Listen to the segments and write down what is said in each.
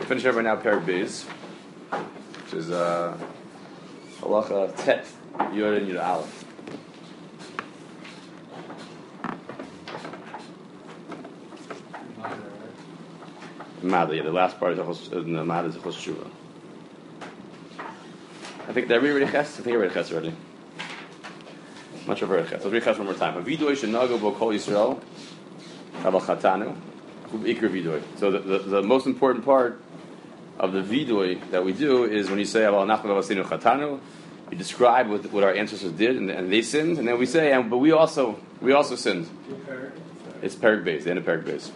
finish up right now Perek Beis, which is Halacha Tet, Yod and Yud Aleph. Mada, yeah, the last part is the Mada is Chos Tshuva. I think everybody Ches. I think everybody Ches already. I'm not sure if everybody Ches. Let's read Ches one more time. Vidoy shenago bo kol Yisrael Kabal Chatanu Ikr Vidoy. So the most important part of the Vidoy that we do is when you say Aval Nachman Avasinu Chatanu, you describe what our ancestors did and they sinned, and then we say, but we also sinned. It's Perek Beis, the end of Perek Beis.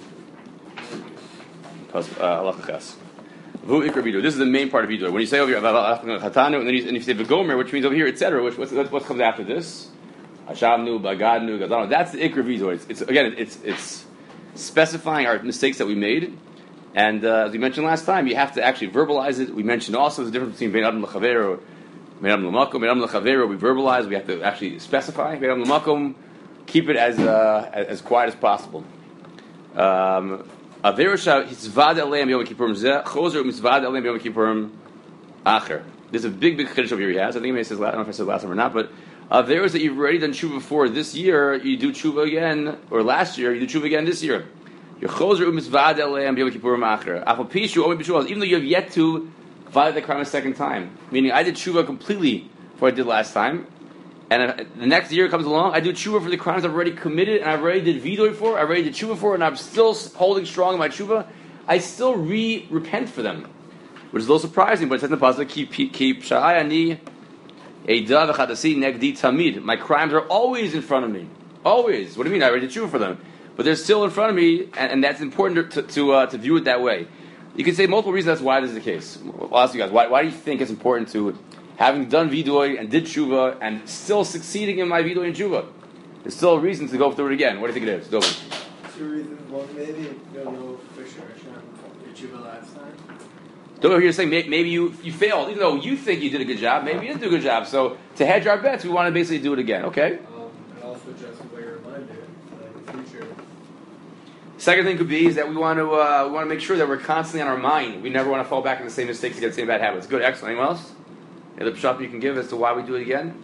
Halacha Ches. This is the main part of Vidoy. When you say over here Chatanu, and then you say V'gomer, which means over here, etc., what comes after this? Hashavnu, Bagadnu, Gadanu. That's the Ikr Vidoy. It's specifying our mistakes that we made. And as we mentioned last time, you have to actually verbalize it. We mentioned also the difference between Bein Adam L'Chavero, Bein Adam L'Makom. Bein Adam L'Chavero, we verbalize. We have to actually specify. Bein Adam L'Makom, keep it as quiet as possible. There's a big chiddush over here he has. I think maybe I don't know if I said last time or not, but there is that you've already done tshuva before this year, you do tshuva again, or last year, you do tshuva again this year. Even though you have yet to violate the crime a second time. Meaning, I did tshuva completely for what I did last time, and the next year comes along, I do tshuva for the crimes I've already committed, and I've already did vidoy for, I already did tshuva for, and I'm still holding strong in my tshuva. I still repent for them, which is a little surprising, but it says in the pasuk, keep sha'ayani eidah v'chadasi negdi tamid. My crimes are always in front of me. Always. What do you mean? I already did tshuva for them, but they're still in front of me, and that's important to view it that way. You can say multiple reasons that's why this is the case. I'll ask you guys, why do you think it's important to, having done vidoy and did tshuva and still succeeding in my vidoy and tshuva, there's still a reason to go through it again? What do you think it is? Dobin. Two reasons. One, maybe you don't know for sure did tshuva last time. Dobin, you're saying maybe you failed, even though you think you did a good job. Maybe you didn't do a good job. So to hedge our bets, we want to basically do it again. Okay. And also just a way to remind it, in the future. Second thing could be is that we want to make sure that we're constantly on our mind. We never want to fall back in the same mistakes, get the same bad habits. Good, excellent. Anyone else? Any other pshat you can give as to why we do it again?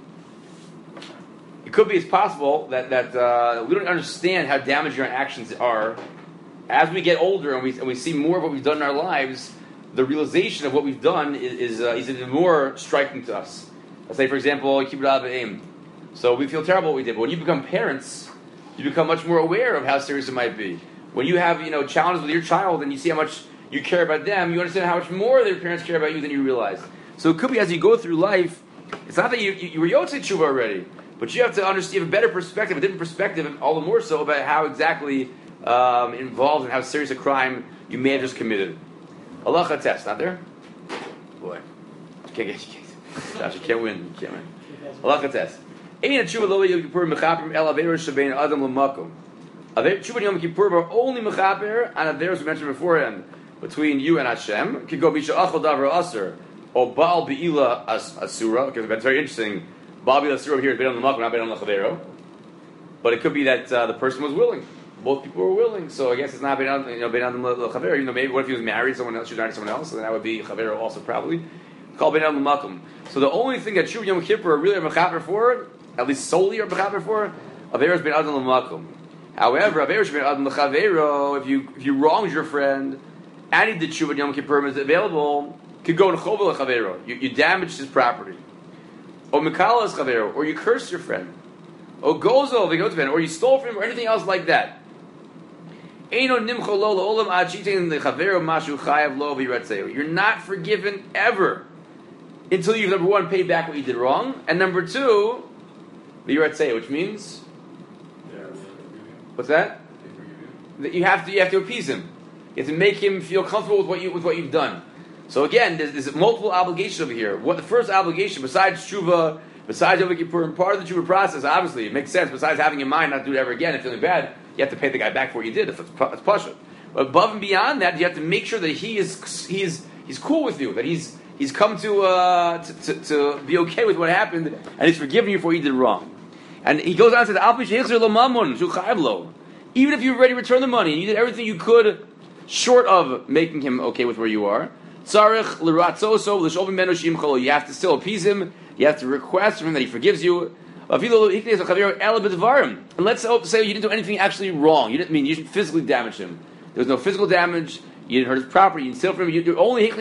It could be it's possible that we don't understand how damaging our actions are. As we get older and we see more of what we've done in our lives, the realization of what we've done is even more striking to us. Let's say, for example, kibbutz b'aim. So we feel terrible what we did, but when you become parents, you become much more aware of how serious it might be. When you have challenges with your child and you see how much you care about them, you understand how much more their parents care about you than you realize. So it could be as you go through life, it's not that you were yotzei tshuva already, but you have to understand, you have a better perspective, a different perspective, and all the more so about how exactly involved and how serious a crime you may have just committed. Halacha test, not there? Boy, you can't win. Halacha test. Ein tshuva lo Yom Kippur mechaper el averos shebein adam l'makom. Tshuva Yom Kippur are only mechaper on averos we mentioned beforehand between you and Hashem. Could go bisha achol davar aser or baal beila asura. Because that's very interesting. Baal beila asura here is bein adam l'makom, not bein adam l'chavero. But it could be that the person was willing. Both people were willing, so I guess it's not bein adam l'chavero. Maybe what if he was married to someone else? She was married to someone else, and that would be chavero also probably. Called bein adam l'makom. So the only thing that Tshuva Yom Kippur are really mechaper for, at least solely are mechaper for, averos bein adam l'makom. However, averos bein adam l'chavero, if you wronged your friend and he did Tshuva Yom Kippur is available, could go to chovel l'chavero. You damaged his property, or mikalas chavero, or you cursed your friend, or gozo v'gotzben, or you stole from him, or anything else like that. You're not forgiven ever until you've, number one, paid back what you did wrong, and number two, which means what's that? That you have to appease him. You have to make him feel comfortable with what you've done. So again, there's multiple obligations over here. What the first obligation, besides tshuva, besides Yom Kippur, and part of the tshuva process, obviously, it makes sense. Besides having in mind not to do it ever again and feeling bad, you have to pay the guy back for what you did. It's pasha. But above and beyond that, you have to make sure that he's cool with you, that he's come to be okay with what happened, and he's forgiven you for what you did wrong. And he goes on to the even if you already returned the money and you did everything you could short of making him okay with where you are. Tzarich l'ratzoso l'shovi menu shimchol. You have to still appease him. You have to request from him that he forgives you. And let's say you didn't do anything actually wrong. You didn't physically damage him. There was no physical damage. You didn't hurt his property. You didn't steal from him. You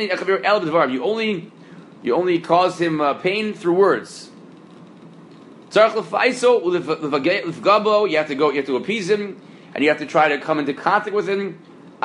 only caused him pain through words. You have to appease him, and you have to try to come into contact with him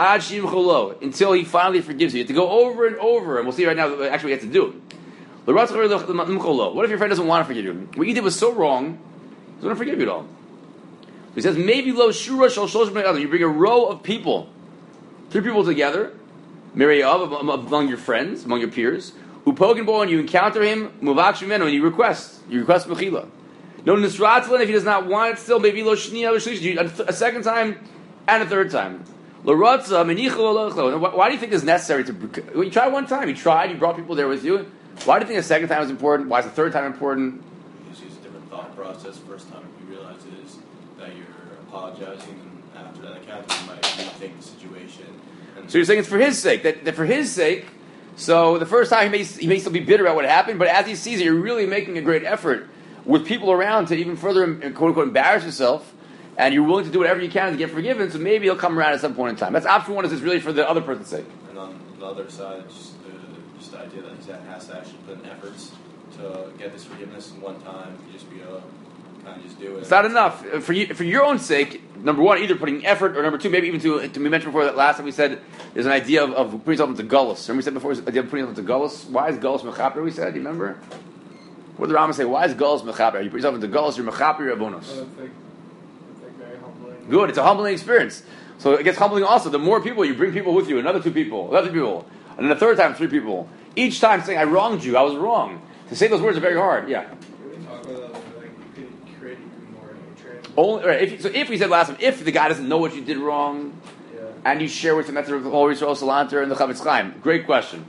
until he finally forgives you. You have to go over and over, and we'll see right now actually what you have to do. What if your friend doesn't want to forgive you? What you did was so wrong, he doesn't want to forgive you at all. He says, maybe lo shura shal shlosh bnei adam. You bring a row of people, 3 people together, among your friends, among your peers, upogin and you encounter him, muvak shemenu, and you request mechila. No nisratzlan, if he does not want it still, maybe lo shniya l'shlish, a second time and a third time. Lo ratza menichu alochlo. Why do you think it's necessary to? You tried one time. You brought people there with you. Why do you think the second time is important? Why is the third time important? Because it's a different thought process. First time, if you realize is that you're apologizing, and after that encounter, you might rethink the situation. So you're saying it's for his sake. That for his sake. So the first time he may still be bitter about what happened, but as he sees it, you're really making a great effort with people around to even further quote unquote embarrass yourself, and you're willing to do whatever you can to get forgiven. So maybe he'll come around at some point in time. That's option one. Is it's really for the other person's sake. And on the other side, just the idea that he has to actually put in efforts to get this forgiveness in one time. You just be kind of just do it. It's not enough for your own sake. Number one, either putting effort, or number two, maybe even to we mentioned before that last time we said there's an idea of putting yourself into gullus. Remember we said before the idea of putting yourself into gullus. Why is gullus mechaper? We said. Do you remember? What did the Rambam say? Why is gullus mechaper? You put yourself into gullus, you're mechaper, you're a bonus. I think very humbling. Good. It's a humbling experience. So it gets humbling also. The more people you bring people with you, another 2 people, and then the third time 3 people. Each time saying, I wronged you, I was wrong. To say those words are very hard, yeah. Can we talk about that? Like, you could create even more hatred. Only, right, if we said last time, if the guy doesn't know what you did wrong, and you share with him, that's the whole Yisrael Salanter and the Chavetz Chaim. Great question.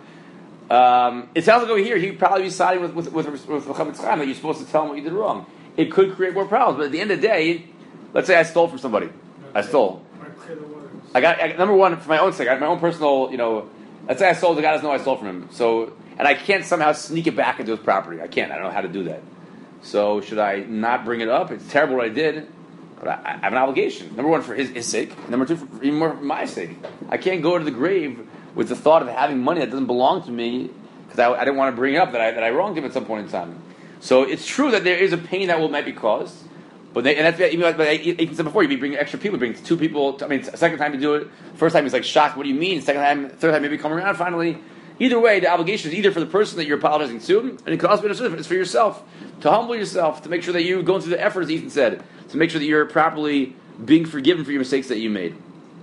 It sounds like over here, he'd probably be siding with Chavetz Chaim that you're supposed to tell him what you did wrong. It could create more problems, but at the end of the day, let's say I stole from somebody. I stole. I got number one, for my own sake, I have my own personal, let's say I stole, the guy doesn't know I stole from him. So, and I can't somehow sneak it back into his property. I can't. I don't know how to do that. So should I not bring it up? It's terrible what I did, but I have an obligation. Number one, for his sake. Number two, for even more for my sake. I can't go to the grave with the thought of having money that doesn't belong to me because I didn't want to bring it up that I wronged him at some point in time. So it's true that there is a pain that might be caused. But that's even like I said before, you bring extra people, bring 2 people. Second time you do it. First time he's like shocked. What do you mean? Second time, third time, maybe come around finally. Either way, the obligation is either for the person that you're apologizing to, and it could also be it's for yourself to humble yourself, to make sure that you go through the effort, as Ethan said, to make sure that you're properly being forgiven for your mistakes that you made.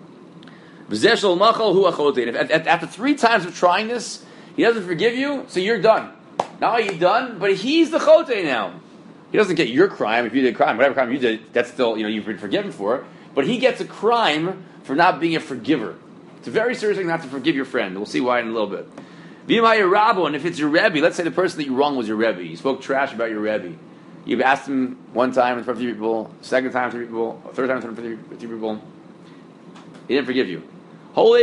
If after 3 times of trying this, he doesn't forgive you, so you're done. Not only you're done, but he's the chote now. He doesn't get your crime. If you did a crime, whatever crime you did, that's still, you've been forgiven for. But he gets a crime for not being a forgiver. It's a very serious thing not to forgive your friend. We'll see why in a little bit. And if it's your Rebbe, let's say the person that you wronged was your Rebbe. You spoke trash about your Rebbe. You've asked him one time in front of 3 people, second time 3 people, third time in front of 3 people. He didn't forgive you. You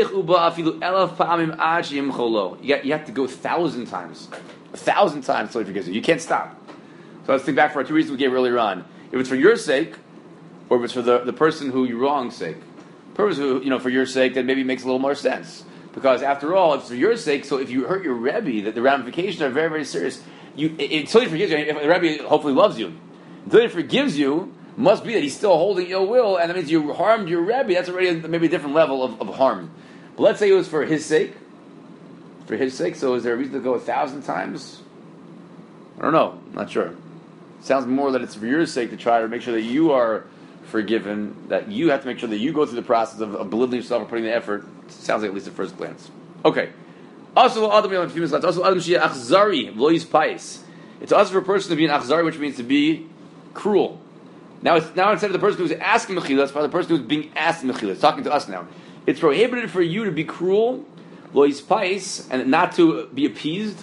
have to go 1,000 times. 1,000 times until he forgives you. You can't stop. So let's think back for our 2 reasons we gave earlier on. If it's for your sake, or if it's for the person who you wronged's sake. Purpose who, for your sake, then maybe it makes a little more sense. Because after all, if it's for your sake, so if you hurt your Rebbe, that the ramifications are very, very serious. Until he forgives you, if the Rebbe hopefully loves you, until he forgives you, must be that he's still holding ill will, and that means you harmed your Rebbe. That's already maybe a different level of harm. But let's say it was for his sake. For his sake, so is there a reason to go 1,000 times? I don't know. I'm not sure. Sounds more that it's for your sake to try to make sure that you are forgiven, that you have to make sure that you go through the process of belittling yourself and putting the effort. Sounds like at least at first glance. Okay. Also, Adam Shia Achzari Lois Pais. It's also for a person to be an Achzari, which means to be cruel. Now instead of the person who's asking Mechila, it's for the person who's being asked Mechila. It's talking to us now. It's prohibited for you to be cruel, Lois Pais, and not to be appeased.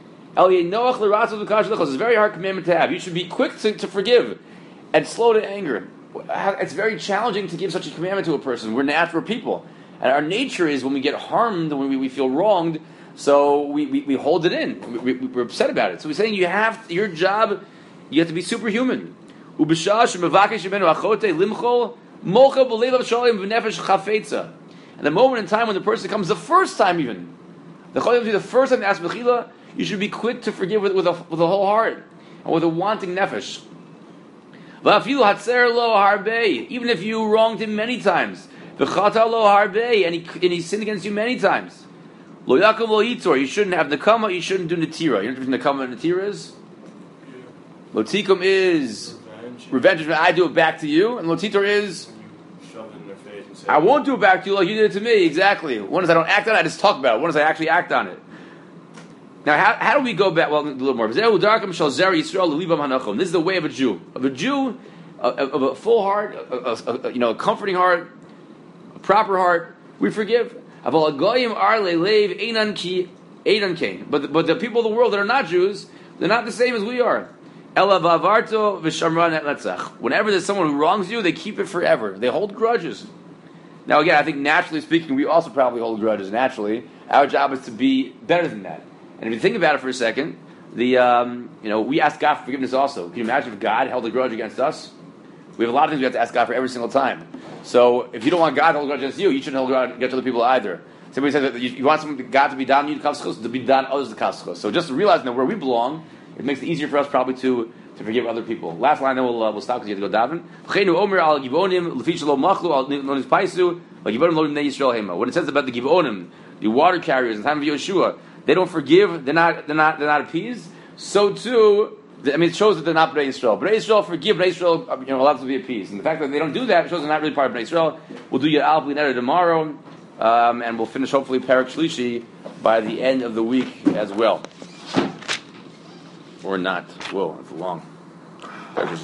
It's a very hard commandment to have. You should be quick to forgive and slow to anger. It's very challenging to give such a commandment to a person. We're natural people. And our nature is when we get harmed, when we feel wronged, so we hold it in. We're upset about it. So we're saying your job, you have to be superhuman. And the moment in time when the person comes the first time even, the first time to ask mechila, you should be quick to forgive with a whole heart and with a wanting nefesh. Even if you wronged him many times, and he sinned against you many times, you shouldn't have nekama, you shouldn't do netira. You know what nekama and netira is? Lotikum is revenge. I do it back to you, and lotitor is shove it in their face and say, I won't do it back to you like you did it to me. Exactly. One is I don't act on it, I just talk about it. One is I actually act on it. Now, how do we go back? Well, a little more. This is the way of a Jew. Of a full heart, a comforting heart, a proper heart. We forgive. But the people of the world that are not Jews, they're not the same as we are. Whenever there's someone who wrongs you, they keep it forever. They hold grudges. Now, again, I think naturally speaking, we also probably hold grudges. Naturally, our job is to be better than that. And if you think about it for a second, we ask God for forgiveness also. Can you imagine if God held a grudge against us? We have a lot of things we have to ask God for every single time. So if you don't want God to hold a grudge against you, you shouldn't hold a grudge against other people either. Somebody says that you want God to be down you, to be down others the kafskos. So just realizing that where we belong, it makes it easier for us probably to forgive other people. Last line, then we'll stop because you have to go daven. When it says about the Givonim, the water carriers in the time of Yeshua, they don't forgive. They're not appeased. So too, it shows that they're not Bnei Yisrael. Bnei Yisrael forgive. Bnei Yisrael, allowed to be appeased. And the fact that they don't do that shows they're not really part of Bnei Yisrael. We'll do Yad Al Bli Neder tomorrow, and we'll finish hopefully Perek Shlishi by the end of the week as well, or not. Whoa, that's long.